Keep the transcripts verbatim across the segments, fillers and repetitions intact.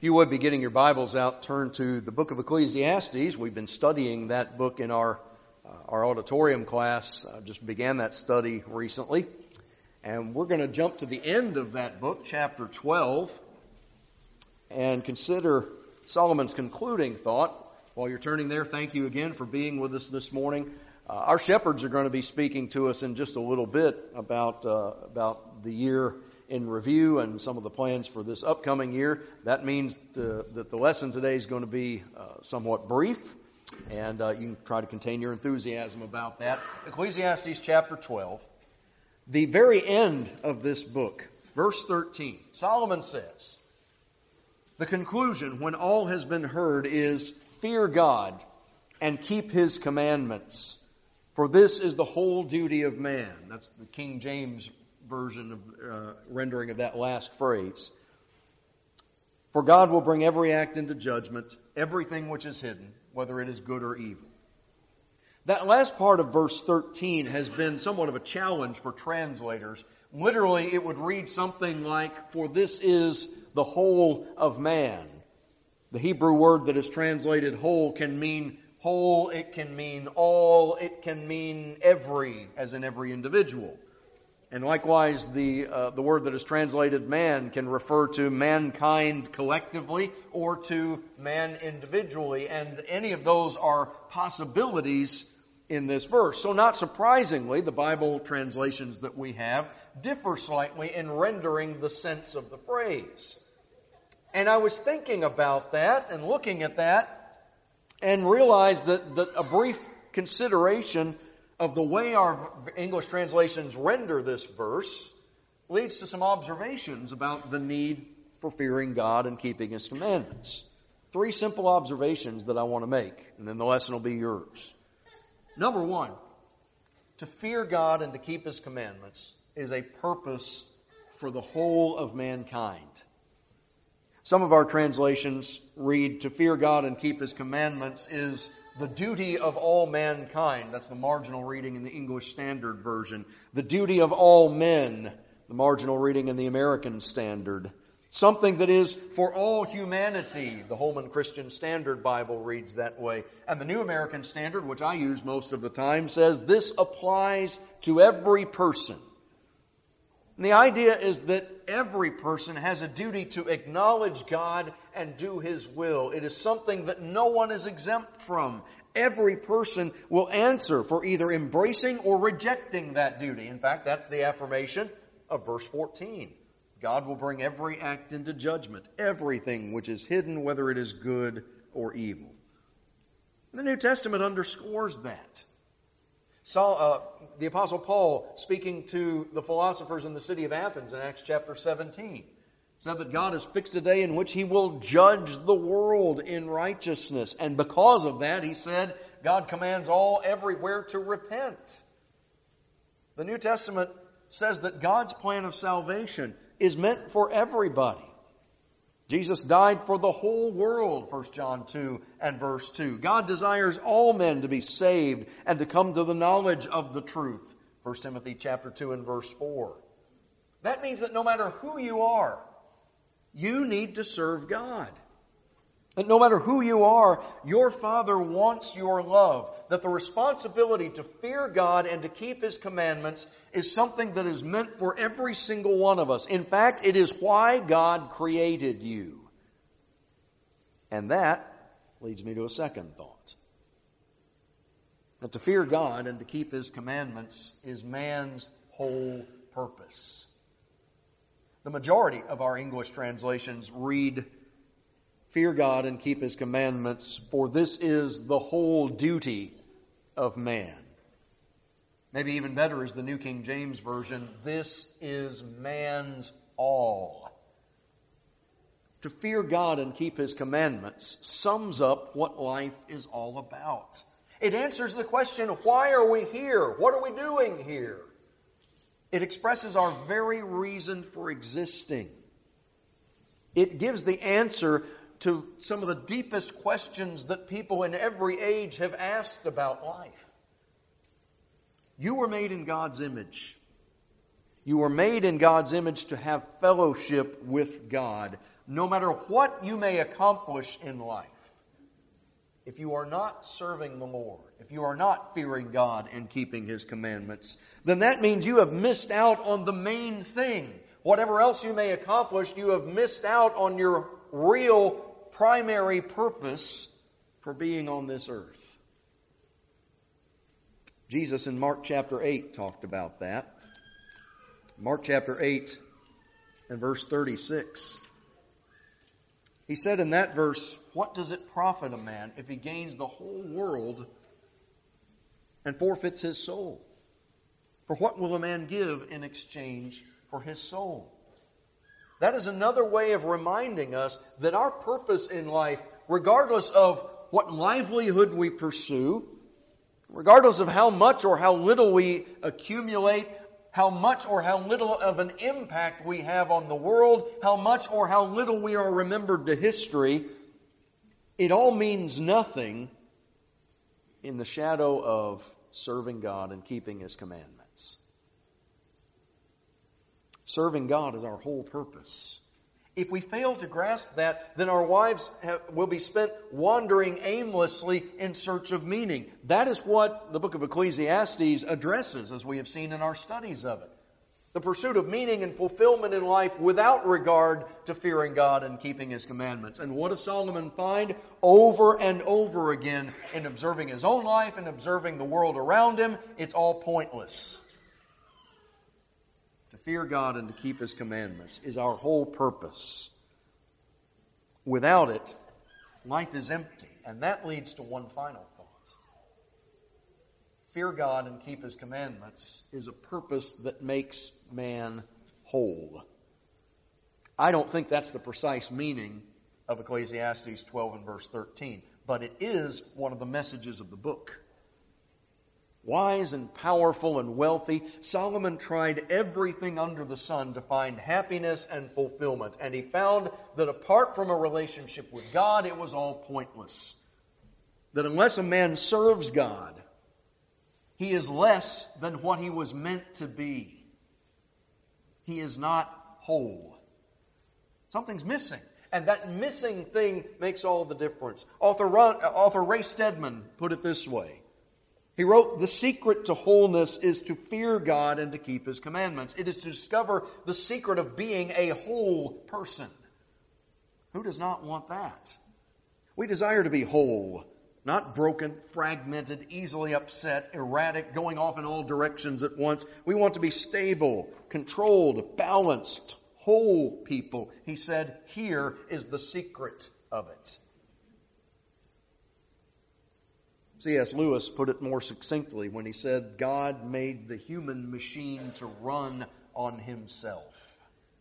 If you would be getting your Bibles out, turn to the book of Ecclesiastes. We've been studying that book in our uh, our auditorium class. I just began that study recently. And we're going to jump to the end of that book, chapter twelve, and consider Solomon's concluding thought. While you're turning there, thank you again for being with us this morning. Uh, our shepherds are going to be speaking to us in just a little bit about uh, about the year in review and some of the plans for this upcoming year. That means the, that the lesson today is going to be uh, somewhat brief, and uh, you can try to contain your enthusiasm about that. Ecclesiastes chapter twelve, the very end of this book, verse thirteen, Solomon says, the conclusion when all has been heard is, fear God and keep His commandments, for this is the whole duty of man. That's the King James version of uh, rendering of that last phrase. For God will bring every act into judgment, everything which is hidden, whether it is good or evil. That last part of verse thirteen has been somewhat of a challenge for translators. Literally, it would read something like, for this is the whole of man. The Hebrew word that is translated whole can mean whole, it can mean all, it can mean every, as in every individual. And likewise, the uh, the word that is translated man can refer to mankind collectively or to man individually. And any of those are possibilities in this verse. So not surprisingly, the Bible translations that we have differ slightly in rendering the sense of the phrase. And I was thinking about that and looking at that and realized that, that a brief consideration of the way our English translations render this verse leads to some observations about the need for fearing God and keeping His commandments. Three simple observations that I want to make, and then the lesson will be yours. Number one, to fear God and to keep His commandments is a purpose for the whole of mankind. Some of our translations read, to fear God and keep His commandments is the duty of all mankind. That's the marginal reading in the English Standard Version. The duty of all men, the marginal reading in the American Standard. Something that is for all humanity. The Holman Christian Standard Bible reads that way. And the New American Standard, which I use most of the time, says this applies to every person. And the idea is that every person has a duty to acknowledge God and do His will. It is something that no one is exempt from. Every person will answer for either embracing or rejecting that duty. In fact, that's the affirmation of verse fourteen. God will bring every act into judgment, everything which is hidden, whether it is good or evil. The New Testament underscores that. So, uh, the Apostle Paul, speaking to the philosophers in the city of Athens in Acts chapter seventeen, said that God has fixed a day in which He will judge the world in righteousness. And because of that, he said, God commands all everywhere to repent. The New Testament says that God's plan of salvation is meant for everybody. Jesus died for the whole world, First John two and verse two. God desires all men to be saved and to come to the knowledge of the truth, First Timothy chapter two and verse four. That means that no matter who you are, you need to serve God. That no matter who you are, your Father wants your love. That the responsibility to fear God and to keep His commandments is something that is meant for every single one of us. In fact, it is why God created you. And that leads me to a second thought. That to fear God and to keep His commandments is man's whole purpose. The majority of our English translations read, fear God and keep His commandments, for this is the whole duty of man. Maybe even better is the New King James Version, this is man's all. To fear God and keep His commandments sums up what life is all about. It answers the question, why are we here? What are we doing here? It expresses our very reason for existing. It gives the answer to some of the deepest questions that people in every age have asked about life. You were made in God's image. You were made in God's image to have fellowship with God. No matter what you may accomplish in life, if you are not serving the Lord, if you are not fearing God and keeping His commandments, then that means you have missed out on the main thing. Whatever else you may accomplish, you have missed out on your real primary purpose for being on this earth. Jesus in Mark chapter eight talked about that. Mark chapter eight and verse thirty-six. He said in that verse, "What does it profit a man if he gains the whole world and forfeits his soul? For what will a man give in exchange for his soul?" That is another way of reminding us that our purpose in life, regardless of what livelihood we pursue, regardless of how much or how little we accumulate, how much or how little of an impact we have on the world, how much or how little we are remembered to history, it all means nothing in the shadow of serving God and keeping His commandments. Serving God is our whole purpose. If we fail to grasp that, then our lives have, will be spent wandering aimlessly in search of meaning. That is what the book of Ecclesiastes addresses, as we have seen in our studies of it. The pursuit of meaning and fulfillment in life without regard to fearing God and keeping His commandments. And what does Solomon find over and over again in observing his own life and observing the world around him? It's all pointless. To fear God and to keep His commandments is our whole purpose. Without it, life is empty. And that leads to one final thought. Fear God and keep His commandments is a purpose that makes man whole. I don't think that's the precise meaning of Ecclesiastes twelve and verse thirteen, but it is one of the messages of the book. Wise and powerful and wealthy, Solomon tried everything under the sun to find happiness and fulfillment. And he found that apart from a relationship with God, it was all pointless. That unless a man serves God, he is less than what he was meant to be. He is not whole. Something's missing. And that missing thing makes all the difference. Author, Ron, author Ray Stedman put it this way. He wrote, "The secret to wholeness is to fear God and to keep His commandments. It is to discover the secret of being a whole person." Who does not want that? We desire to be whole, not broken, fragmented, easily upset, erratic, going off in all directions at once. We want to be stable, controlled, balanced, whole people. He said, here is the secret of it. C S Lewis put it more succinctly when he said, God made the human machine to run on himself.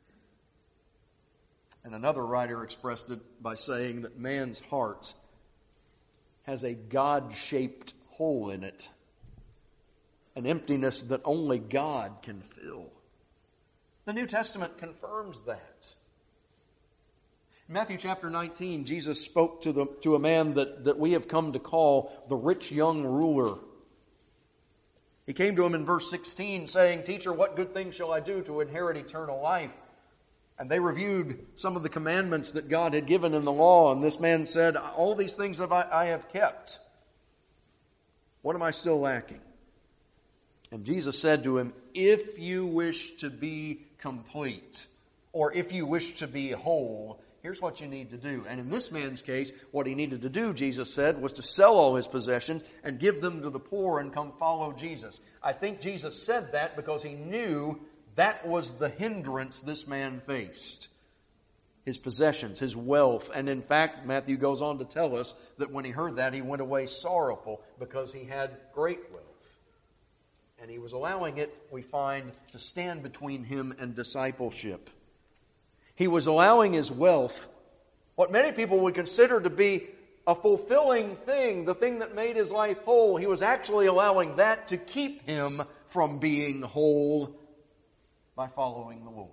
And another writer expressed it by saying that man's heart has a God-shaped hole in it, an emptiness that only God can fill. The New Testament confirms that. In Matthew chapter nineteen, Jesus spoke to the to a man that, that we have come to call the rich young ruler. He came to him in verse sixteen saying, "Teacher, what good thing shall I do to inherit eternal life?" And they reviewed some of the commandments that God had given in the law. And this man said, "All these things have I, I have kept. What am I still lacking?" And Jesus said to him, "If you wish to be complete, or if you wish to be whole, here's what you need to do." And in this man's case, what he needed to do, Jesus said, was to sell all his possessions and give them to the poor and come follow Jesus. I think Jesus said that because he knew that was the hindrance this man faced. His possessions, his wealth. And in fact, Matthew goes on to tell us that when he heard that, he went away sorrowful because he had great wealth. And he was allowing it, we find, to stand between him and discipleship. He was allowing his wealth, what many people would consider to be a fulfilling thing, the thing that made his life whole. He was actually allowing that to keep him from being whole by following the Lord.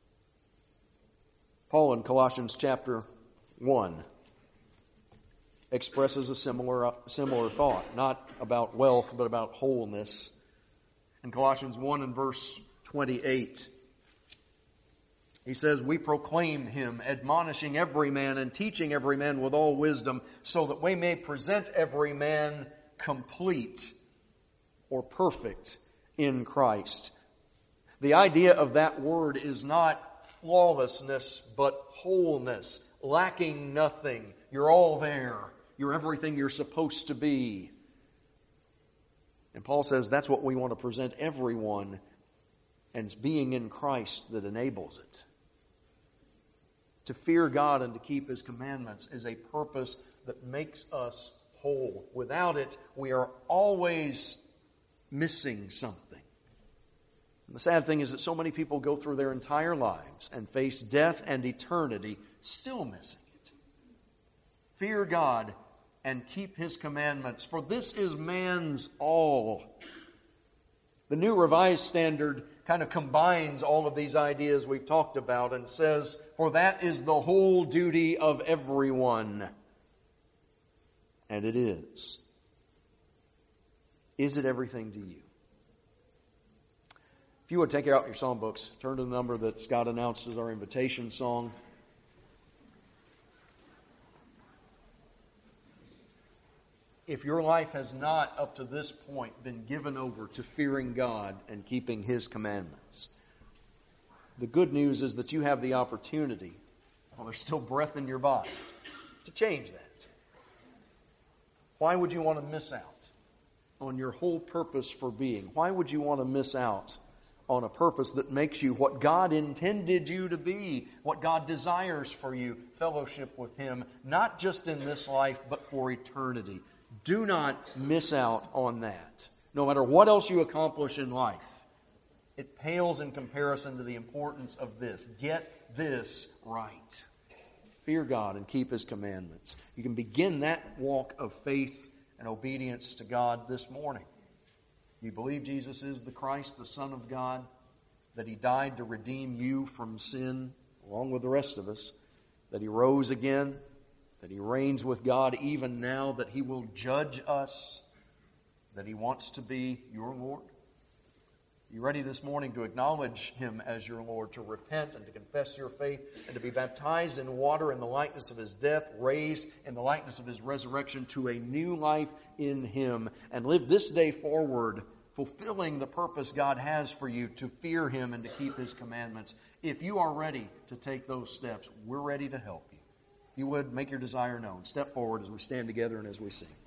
Paul in Colossians chapter one expresses a similar, similar thought, not about wealth, but about wholeness. In Colossians one and verse twenty-eight, he says, we proclaim him, admonishing every man and teaching every man with all wisdom, so that we may present every man complete or perfect in Christ. The idea of that word is not flawlessness, but wholeness, lacking nothing. You're all there. You're everything you're supposed to be. And Paul says that's what we want to present everyone, and it's being in Christ that enables it. To fear God and to keep His commandments is a purpose that makes us whole. Without it, we are always missing something. And the sad thing is that so many people go through their entire lives and face death and eternity still missing it. Fear God and keep His commandments, for this is man's all. The New Revised Standard kind of combines all of these ideas we've talked about and says, for that is the whole duty of everyone. And it is. Is it everything to you? If you would take out your song books, turn to the number that Scott announced as our invitation song. If your life has not, up to this point, been given over to fearing God and keeping His commandments, the good news is that you have the opportunity, while there's still breath in your body, to change that. Why would you want to miss out on your whole purpose for being? Why would you want to miss out on a purpose that makes you what God intended you to be, what God desires for you, fellowship with Him, not just in this life, but for eternity? Do not miss out on that. No matter what else you accomplish in life, it pales in comparison to the importance of this. Get this right. Fear God and keep His commandments. You can begin that walk of faith and obedience to God this morning. You believe Jesus is the Christ, the Son of God, that He died to redeem you from sin, along with the rest of us, that He rose again, that He reigns with God even now, that He will judge us, that He wants to be your Lord? Are you ready this morning to acknowledge Him as your Lord, to repent and to confess your faith, and to be baptized in water in the likeness of His death, raised in the likeness of His resurrection to a new life in Him, and live this day forward fulfilling the purpose God has for you to fear Him and to keep His commandments? If you are ready to take those steps, we're ready to help you. If you would, make your desire known. Step forward as we stand together and as we sing.